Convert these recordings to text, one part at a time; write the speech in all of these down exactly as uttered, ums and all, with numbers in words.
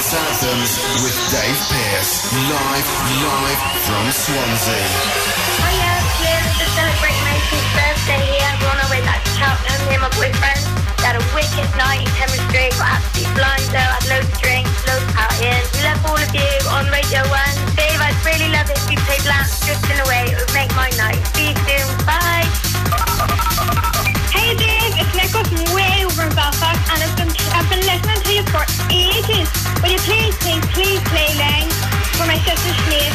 Dance Anthems with Dave Pearce, live, live from Swansea. Hiya, cheers to celebrate Mason's birthday here. We're on our way back to Cheltenham, me and my boyfriend. We had a wicked night in chemistry, got absolutely blind though, had loads of drinks, loads of partying. We love all of you on Radio one. Dave, I'd really love it if you played Lance Drifting Away. It would make my night. See you soon. Bye. Hey Dave, it's Nicola from way over in Belfast, and I've been, I've been listening to you for ages. Will you please, please, please play Lang for my sister Sinead?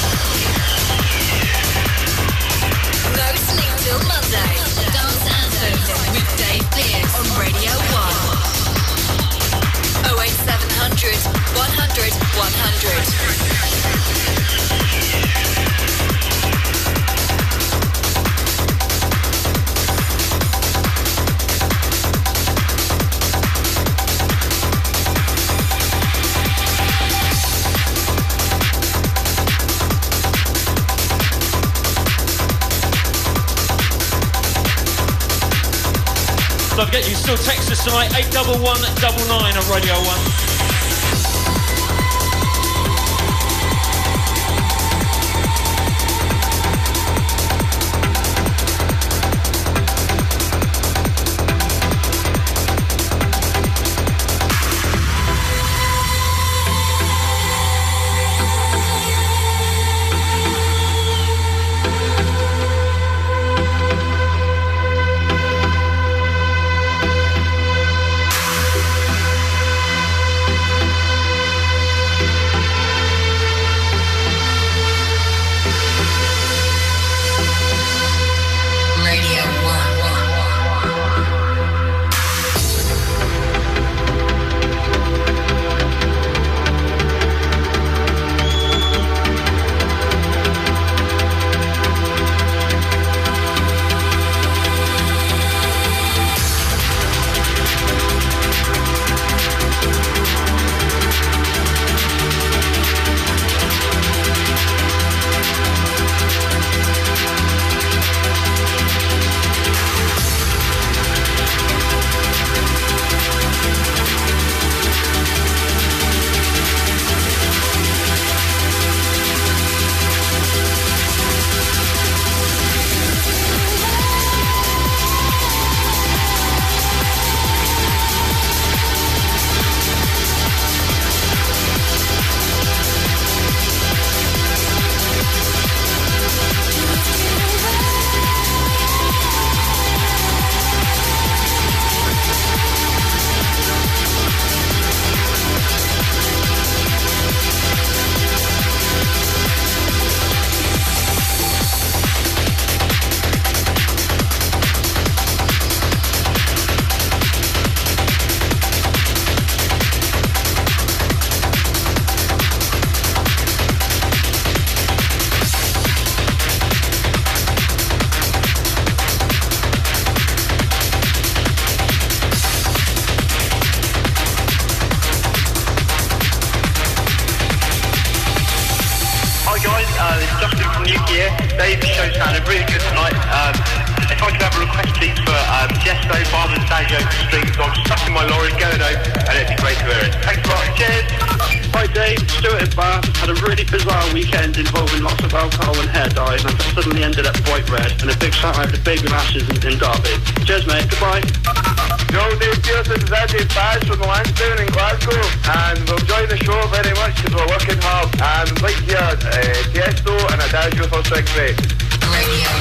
No sleep till Monday. Dance Anthems with Dave Pearce on Radio one. oh eight seven hundred, one hundred, one hundred. Don't forget, you can still text us tonight, eight one one nine nine on Radio one. Big Lashes in, in Derby. Cheers, mate. Goodbye. Yo, Dave Pearce, this is Eddie Paz from the Lansdowne in Glasgow, and we're enjoying the show very much because we're working hard. And we'd like to hear uh, Tiesto and Adagio for Six Feet. Radio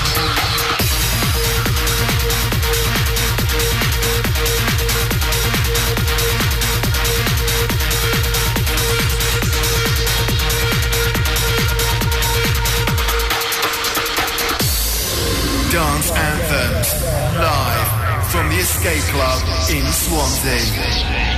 Dance Anthems, live from the Escape Club in Swansea.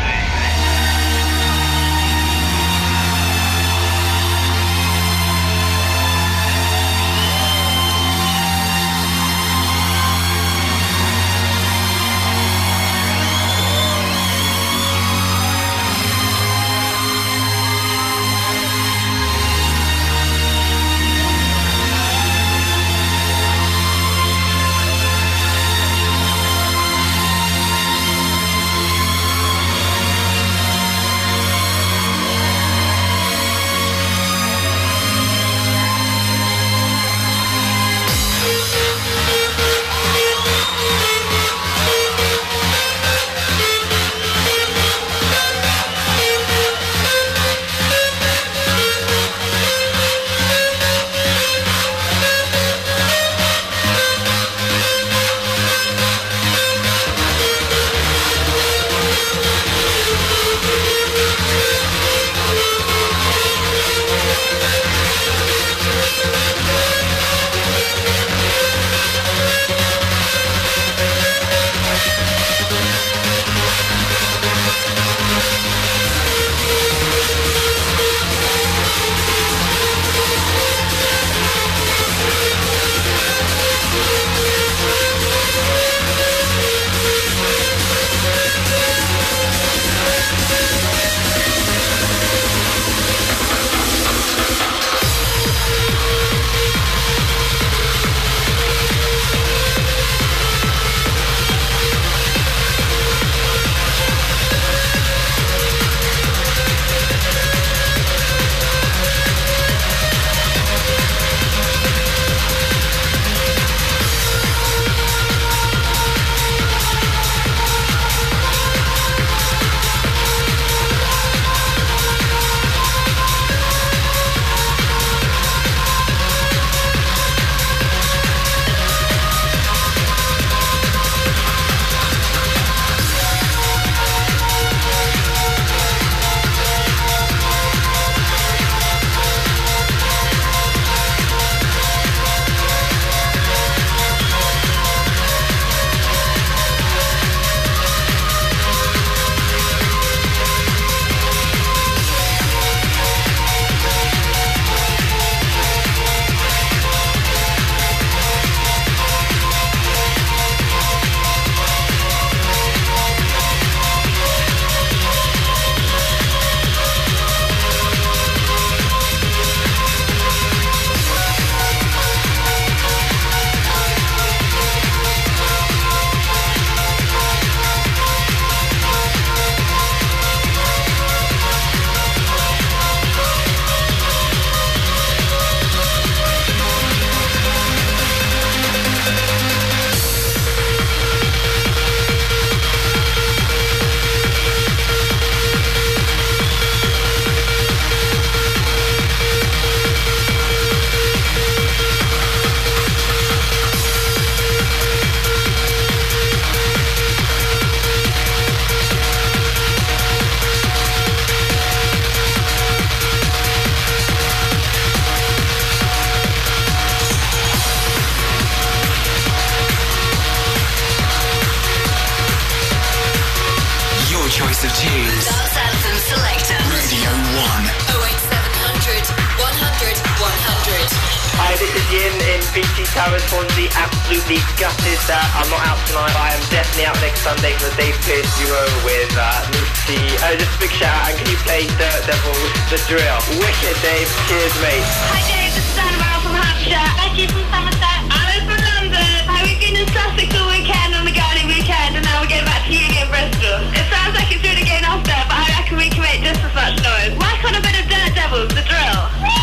hundred, one hundred, one hundred. Hi, this is Yin in B T Towers, Swansea. Absolutely gutted that I'm not out tonight. I am definitely out next Sunday for the Dave Pierce duo with uh, Lucy. Uh, just a big shout out, and can you play Dirt Devils, The Drill? Wicked, Dave. Cheers, mate. Hi Dave, this is Annabelle from Hampshire. Becky from Somerset. Alice from London. How we been in Sussex all weekend on the Garden weekend, and now we're getting back to uni in Bristol. It sounds like it's really getting off there, but I reckon we can make just as much noise. Whack on a bit of Dirt Devils, The Drill.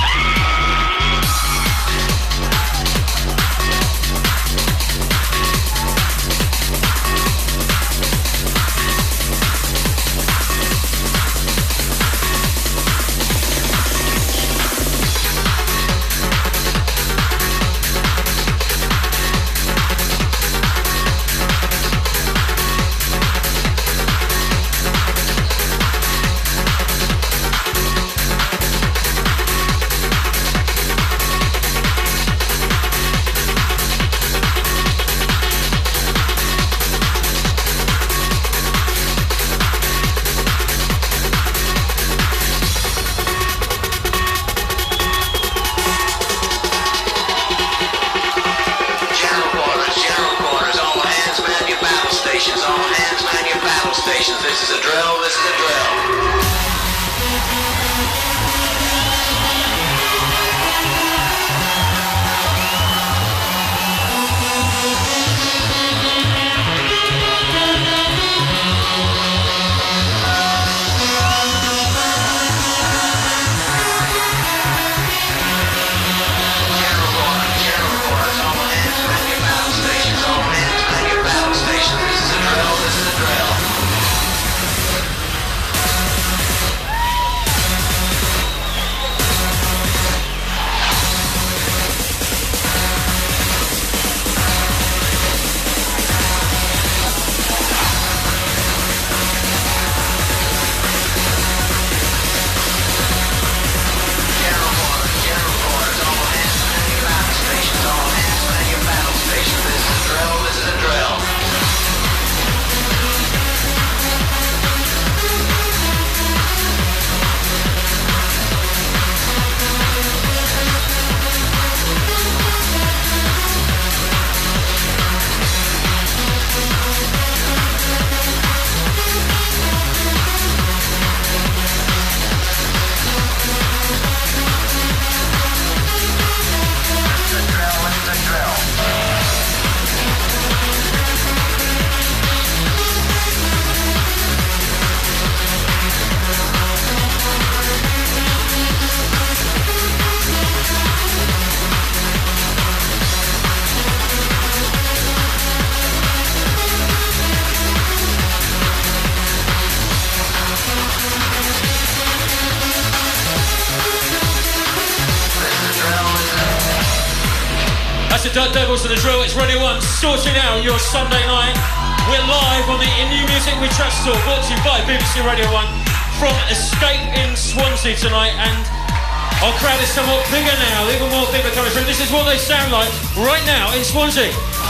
Dirt Devils and The Drill. It's Radio one, sorting out your Sunday night. We're live on the In New Music We Trust tour, brought to you by B B C Radio one from Escape in Swansea tonight, and our crowd is somewhat bigger now, even more people coming through. This is what they sound like right now in Swansea.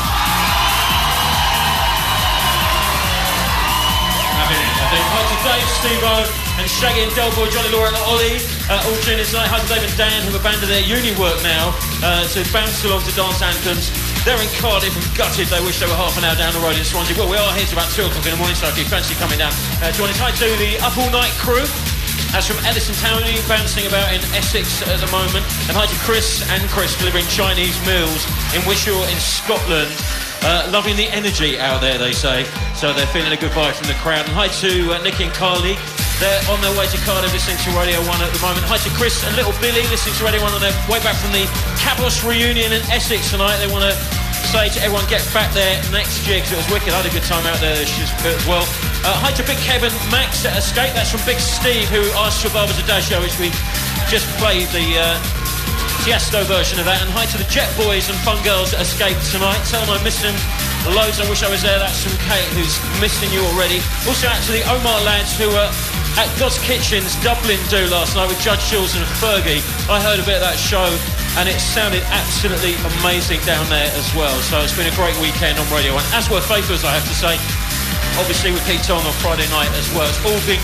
Having it, I think. Hi to Dave, Steve-O, and Shaggy and Delboy, Johnny Laura and Ollie, uh, all tuning in tonight. Hi to Dave and Dan, who've abandoned their uni work now uh, to bounce along to dance anthems. They're in Cardiff and gutted. They wish they were half an hour down the road in Swansea. Well, we are here till about two o'clock in the morning, so if you fancy coming down, uh, join us. Hi to the Up All Night crew. That's from Edison Townley, bouncing about in Essex at the moment. And hi to Chris and Chris, delivering Chinese meals in Wishaw in Scotland. Uh, loving the energy out there, they say. So they're feeling a good vibe from the crowd. And hi to uh, Nicky and Carly. They're on their way to Cardiff listening to Radio one at the moment. Hi to Chris and little Billy listening to Radio one on their way back from the Cabos reunion in Essex tonight. They want to say to everyone, get back there next year because it was wicked. I had a good time out there as well. Uh, hi to Big Kevin Max at Escape. That's from Big Steve, who asked for Barbara Tadasio, which we just played the uh, Tiesto version of that. And hi to the Jet Boys and Fun Girls at Escape tonight. Tell them I miss them loads. I wish I was there. That's from Kate, who's missing you already. Also out to the Omar lads who were at God's Kitchen's Dublin do last night with Judge Jules and Fergie. I heard a bit of that show and it sounded absolutely amazing down there as well. So it's been a great weekend on Radio one, as were Faithfuls, I have to say. Obviously with Pete on on Friday night as well. It's all been good.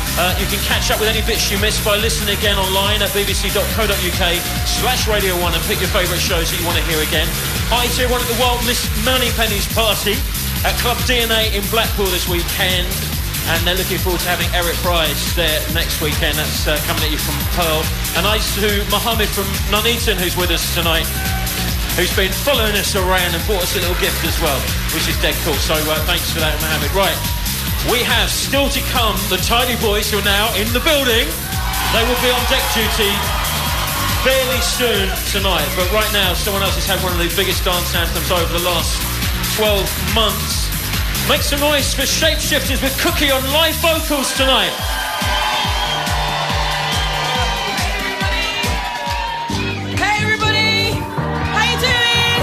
Uh, you can catch up with any bits you missed by listening again online at bbc.co.uk slash Radio one and pick your favourite shows that you want to hear again. I too one at the Wild Miss Moneypenny's party at Club D N A in Blackpool this weekend. And they're looking forward to having Eric Price there next weekend. That's uh, coming at you from Pearl. And I to Mohammed from Nuneaton, who's with us tonight, who's been following us around and bought us a little gift as well, which is dead cool. So uh, thanks for that, Mohammed. Right, we have still to come the Tidy Boys, who are now in the building. They will be on deck duty fairly soon tonight. But right now, someone else has had one of the biggest dance anthems over the last twelve months. Make some noise for Shapeshifters with Cookie on live vocals tonight. Hey everybody, how you doing?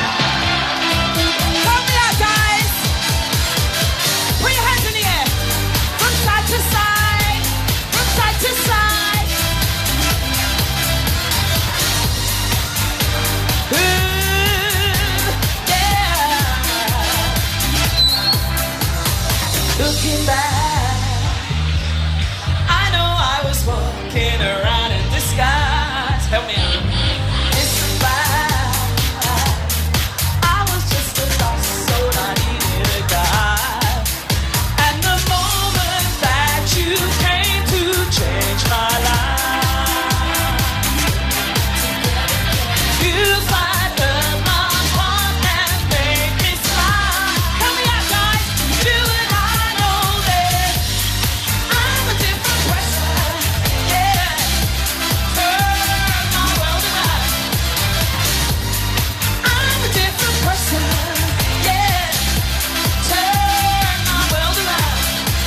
Help me out, guys. Put your hands in the air. From side to side, from side to side. Ooh, yeah. Looking back, I know I was walking around in disguise. Help me out. It's a fact. I was just a lost soul, I needed a guide. And the moment that you came to change my life, you fired my heart and made me smile. Help me out, guys. You and I know that I'm a different person. Yeah. Turn my world around. I'm a different person. Yeah. Turn my world around.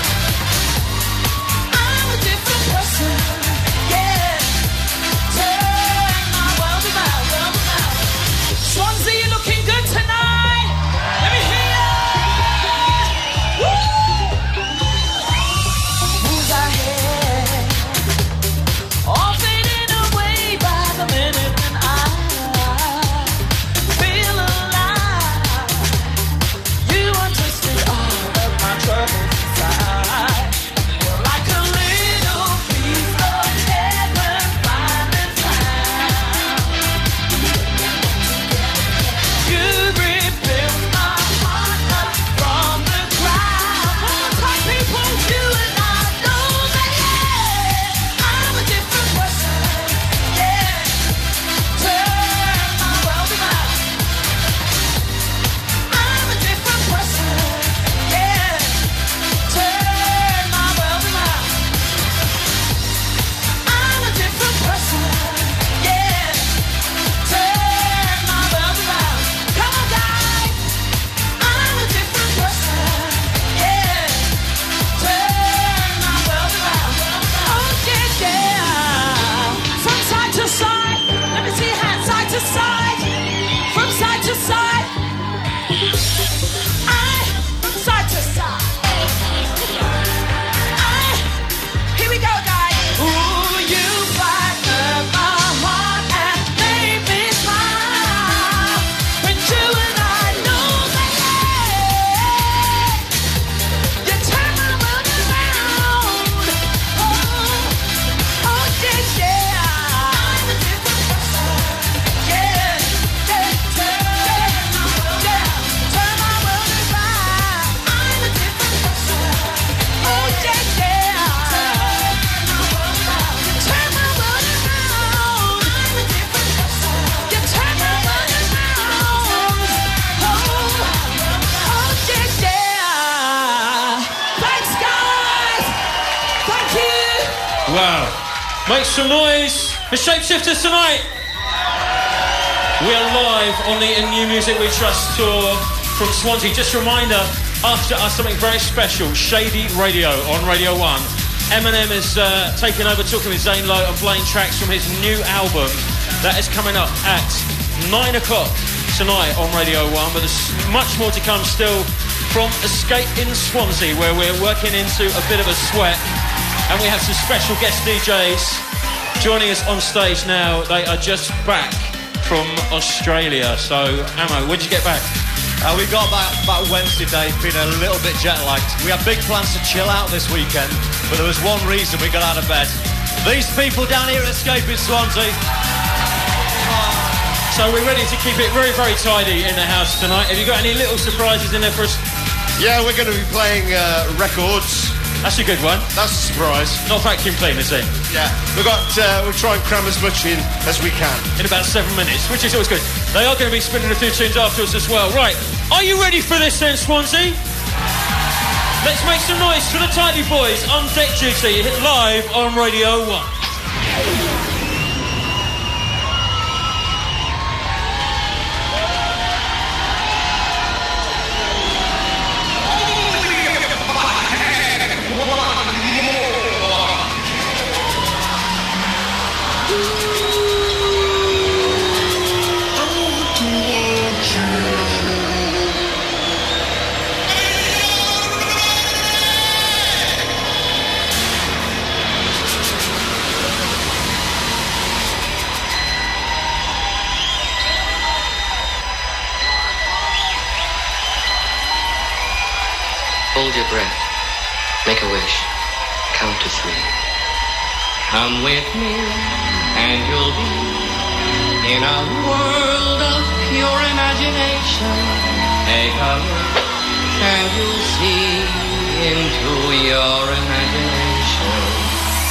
I'm a different person. Yeah. Turn my world around. World around. Swansea, you're looking good tonight. Let me hear ya. Woo! Who's ahead? All fading away by the minute when I feel alive. You untwisted all of my troubles inside. You're like a little piece of heaven finally found. You rebuilt my heart up from the ground. One more time, people. You and I know that, yeah, I'm a different person. Yeah, turn my world around. I'm a different person. Yeah, turn my world around. I'm a different person. Yeah, turn my world around. Come on, guys. I'm a different person. Yeah, turn my world around. Oh yeah, yeah. From side to side. Let me see your hands. Side to side. From side to side. I from side to side. I. Here we go, guys. Ooh, you fired my heart and made me smile. When you and I know that, yeah, you turn my world around. Oh, oh yeah, yeah. I'm a different person. Yeah, yeah, turn my world around. Turn my world around. I'm a different person. Oh yeah, yeah. You turn my world around. I'm a different person. You turn my world around. Oh, oh yeah, yeah. Thanks, guys. Thank you. Wow. Make some noise for Shapeshifters tonight. We are live on the New Music We Trust tour from Swansea. Just a reminder, after us something very special, Shady Radio on Radio one. Eminem is uh, taking over, talking with Zane Lowe and playing tracks from his new album. That is coming up at nine o'clock tonight on Radio one. But there's much more to come still from Escape in Swansea, where we're working into a bit of a sweat. And we have some special guest D Js joining us on stage now. They are just back from Australia. So, Ammo, when did you get back? Uh, we got back, back Wednesday day, been a little bit jet-lagged. We had big plans to chill out this weekend, but there was one reason we got out of bed. These people down here at Escape in Swansea. So we're ready to keep it very, very tidy in the house tonight. Have you got any little surprises in there for us? Yeah, we're going to be playing uh, records. That's a good one. That's a surprise. Not vacuum cleaners then? Yeah. We've got, uh, we'll try and cram as much in as we can. In about seven minutes, which is always good. They are going to be spinning a few tunes afterwards as well. Right, are you ready for this then, Swansea? Let's make some noise for the Tightly Boys on Deck Duty, live on Radio one. Hold your breath. Make a wish. Count to three. Come with me, and you'll be in a world of pure imagination. Take a look, and you'll see into your imagination.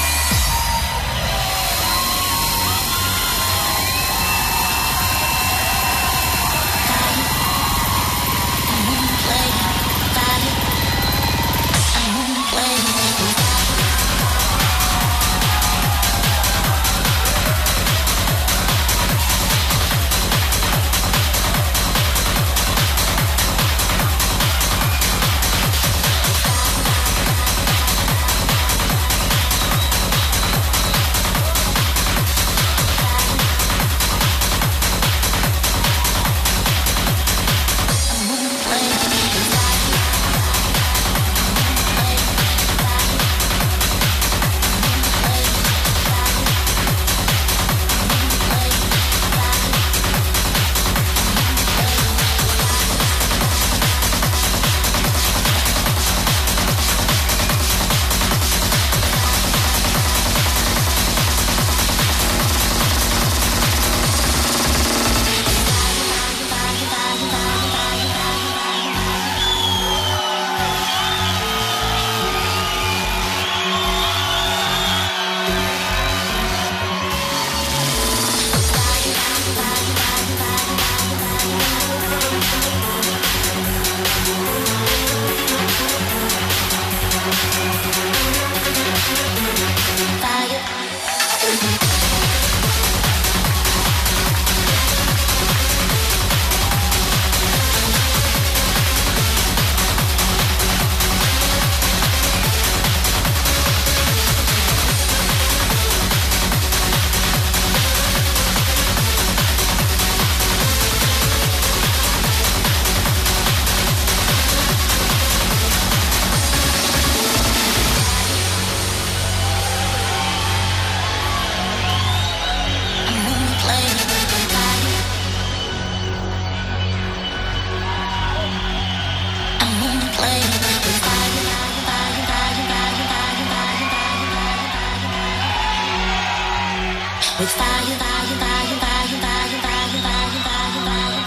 With fire, fire, fire, fire, fire, fire, fire, fire, fire, fire,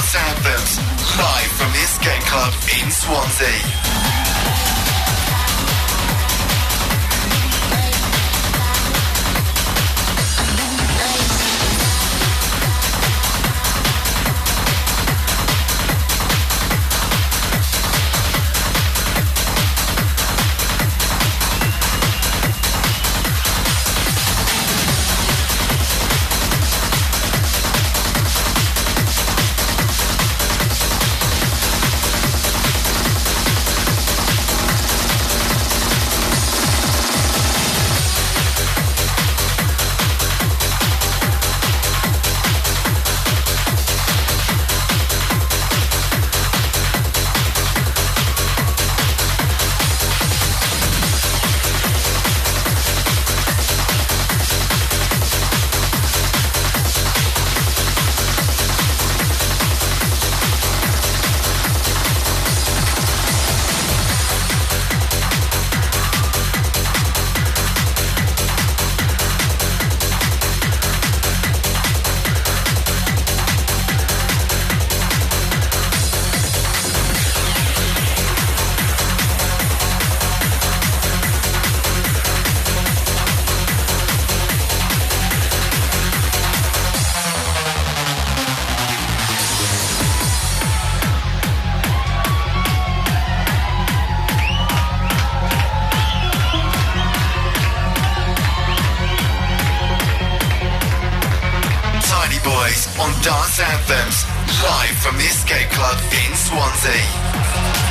Dance Anthems, live from the Escape Club in Swansea. On Dance Anthems, live from the Escape Club in Swansea.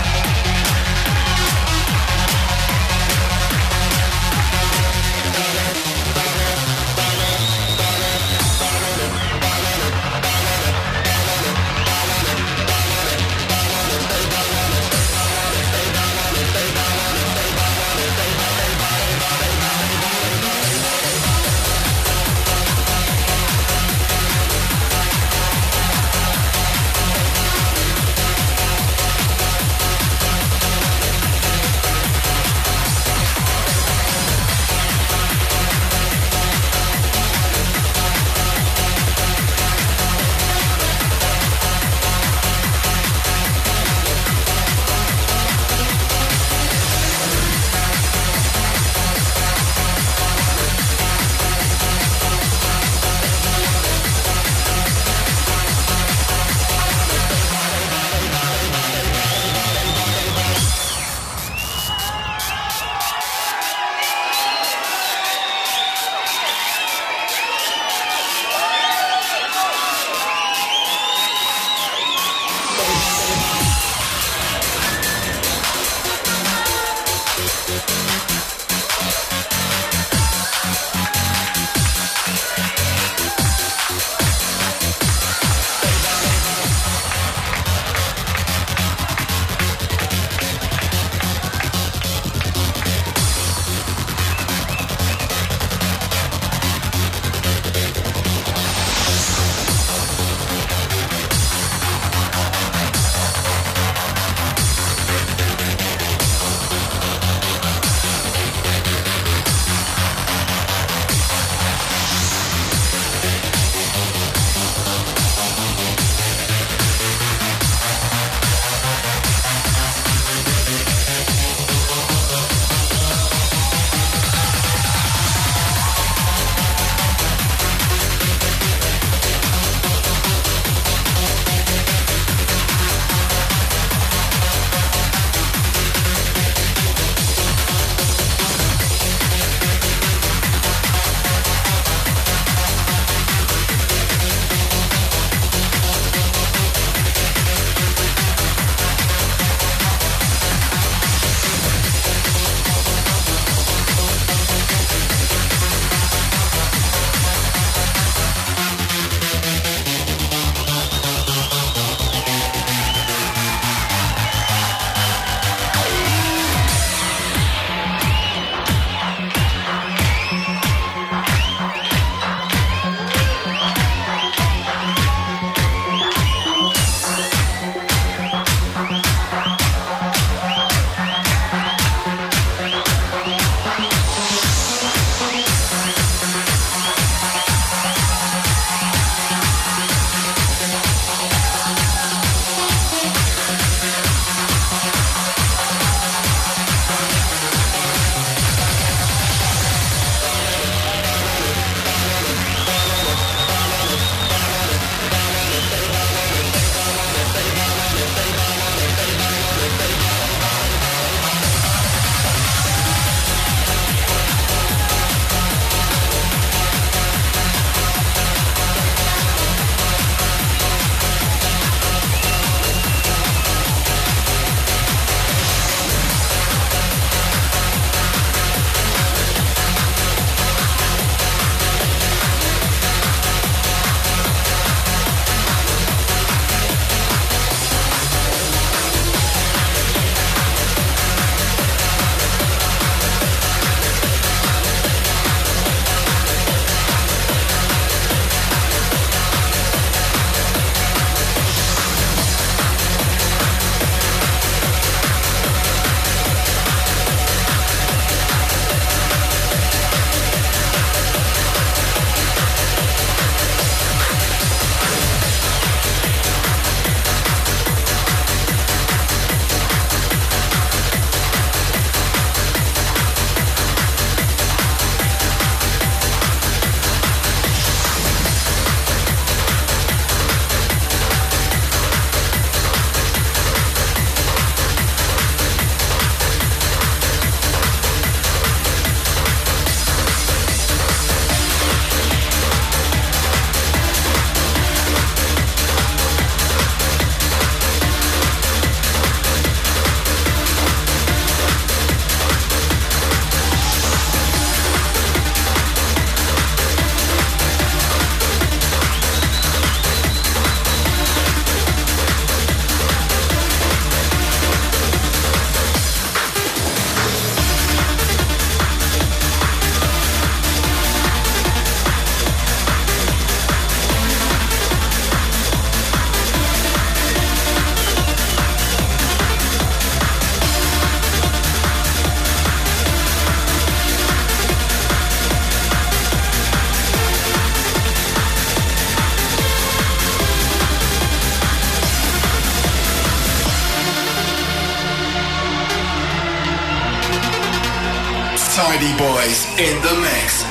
Comedy Boys in the mix.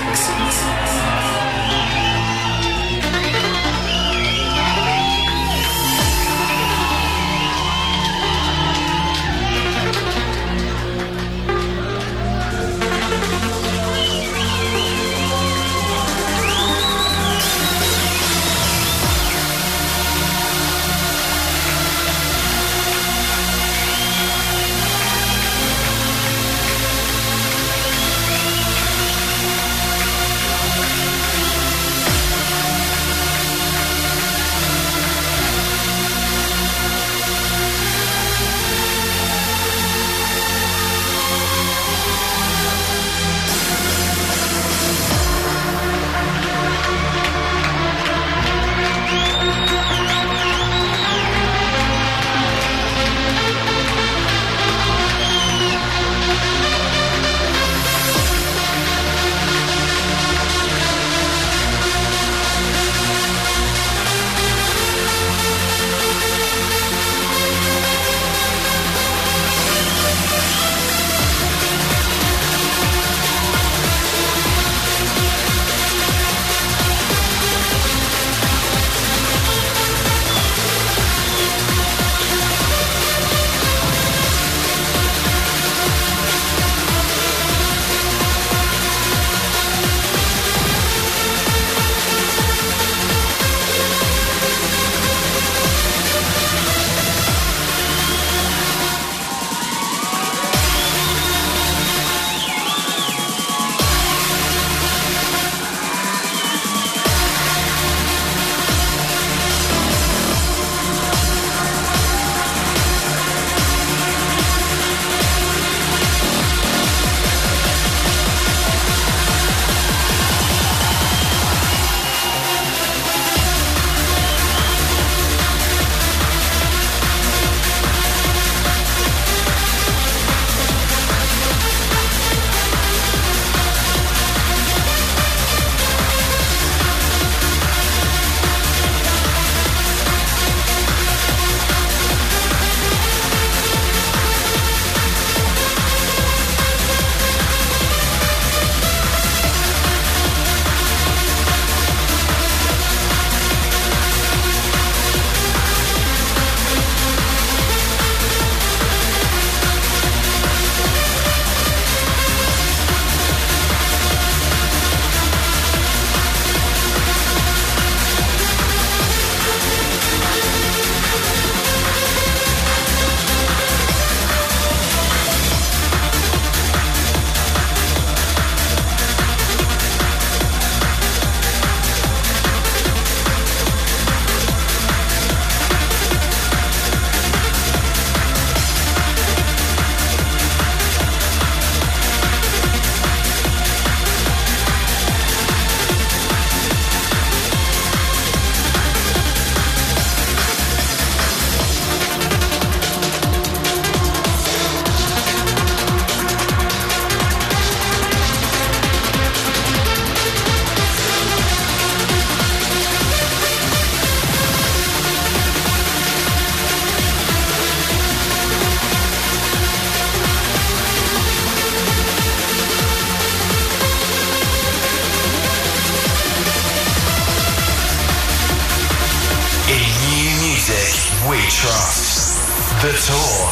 The Tour.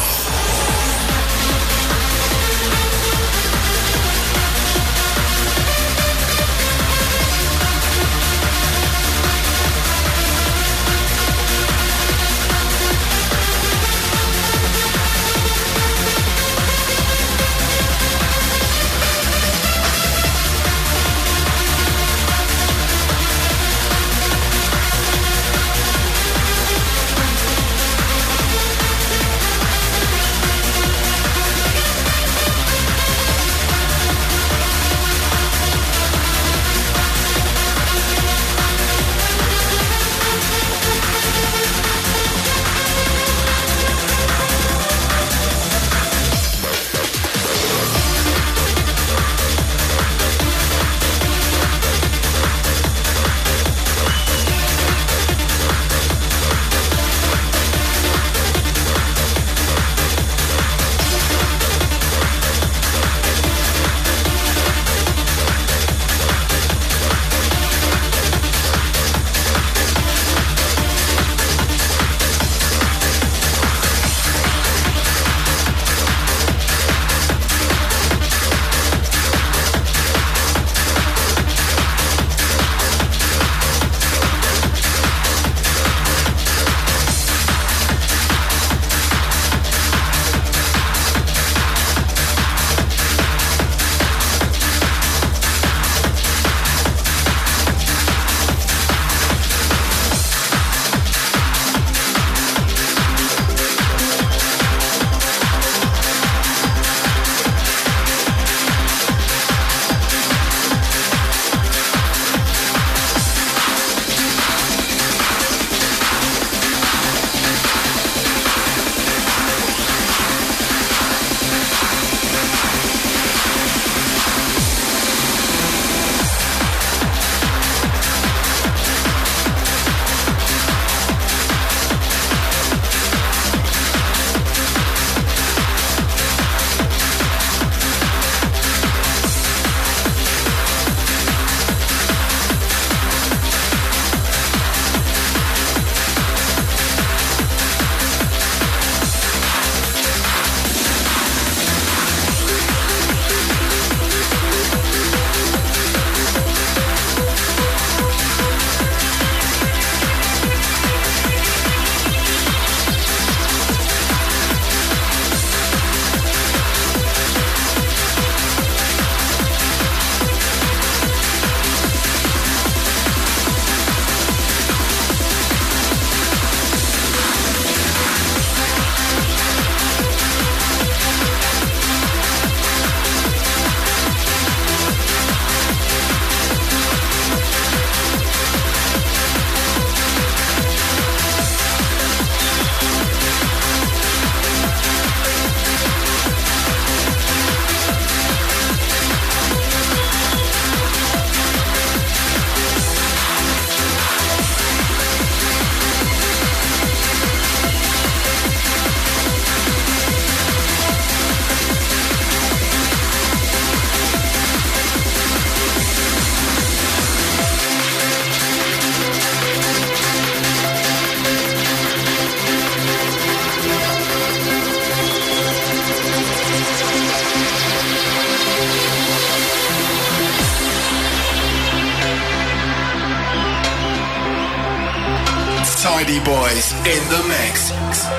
Tidy Boys in the mix.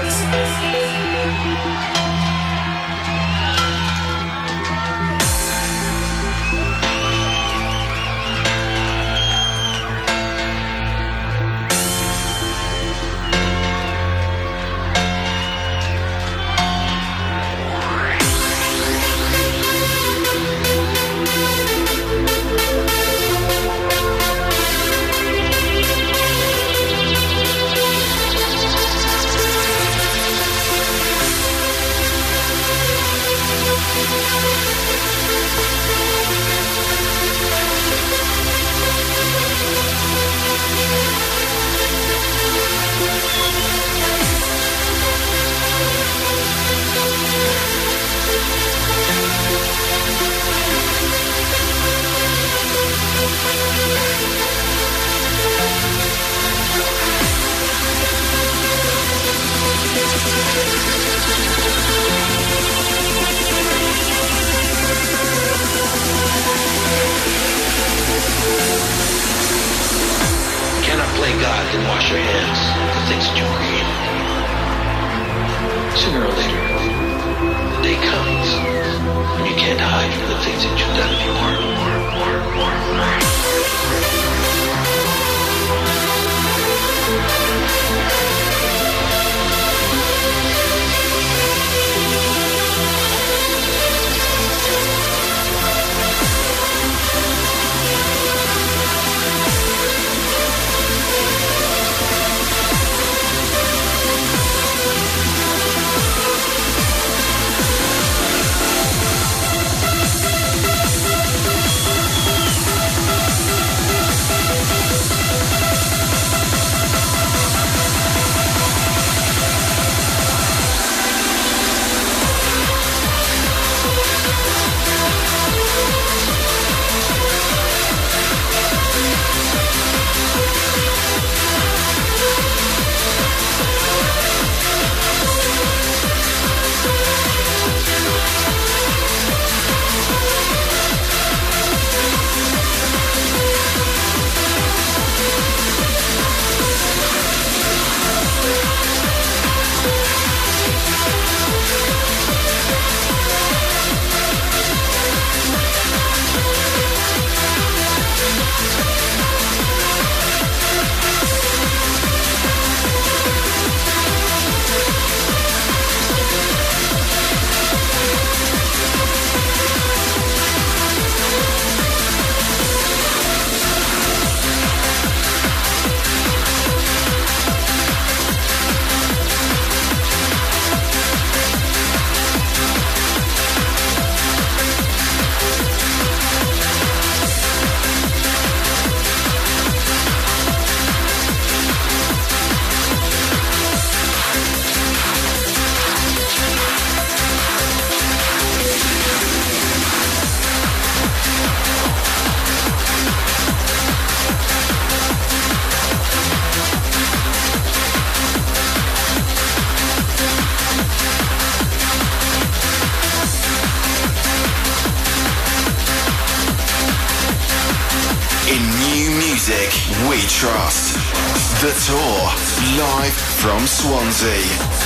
We trust. The Tour, live from Swansea.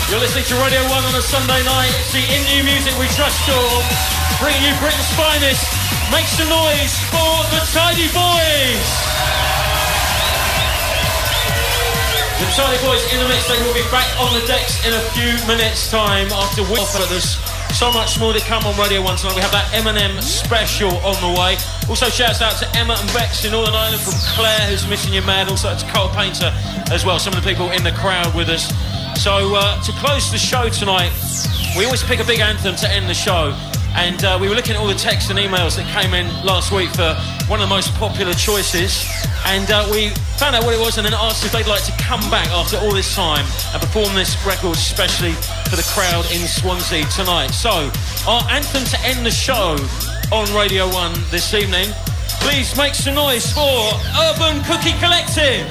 You're listening to Radio one on a Sunday night. It's the In New Music We Trust Show, bringing you Britain's finest. Make some noise for the Tidy Boys. The Tidy Boys in the mix. They will be back on the decks in a few minutes' time after we offer this. So much more to come on Radio one tonight. We have that Eminem special on the way. Also, shouts out to Emma and Bex in Northern Ireland, from Claire, who's missing you mad. Also to Cole Painter as well. Some of the people in the crowd with us. So uh, to close the show tonight, we always pick a big anthem to end the show. And uh, we were looking at all the texts and emails that came in last week for one of the most popular choices. And uh, we found out what it was and then asked if they'd like to come back after all this time and perform this record especially for the crowd in Swansea tonight. So, our anthem to end the show on Radio one this evening. Please make some noise for Urban Cookie Collective.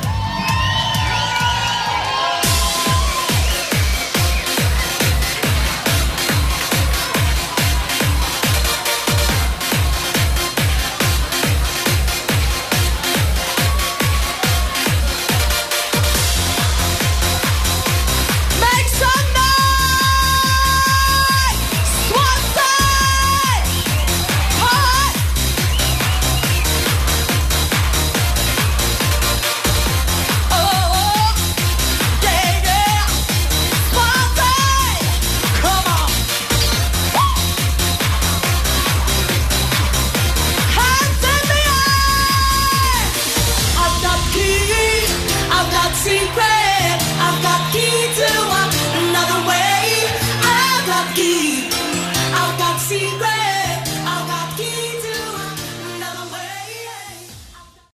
Secret, I've got key to another way. I've got key.